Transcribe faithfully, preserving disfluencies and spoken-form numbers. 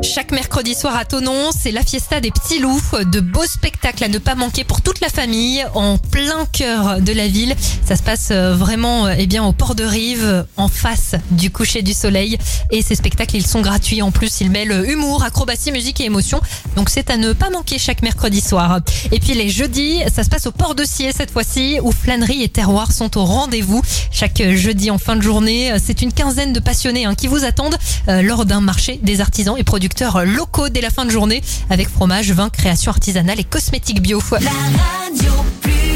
Chaque mercredi soir à Thonon, c'est la fiesta des petits loups. De beaux spectacles à ne pas manquer pour toute la famille, en plein cœur de la ville. Ça se passe vraiment eh bien, au port de Rive, en face du coucher du soleil. Et ces spectacles, ils sont gratuits. En plus, ils mêlent humour, acrobatie, musique et émotion. Donc c'est à ne pas manquer chaque mercredi soir. Et puis les jeudis, ça se passe au port de Sciez cette fois-ci, où flânerie et terroir sont au rendez-vous. Chaque jeudi en fin de journée, c'est une quinzaine de passionnés hein, qui vous attendent euh, lors d'un marché des artisans et producteurs locaux dès la fin de journée avec fromage, vin, création artisanale et cosmétiques bio. La radio plus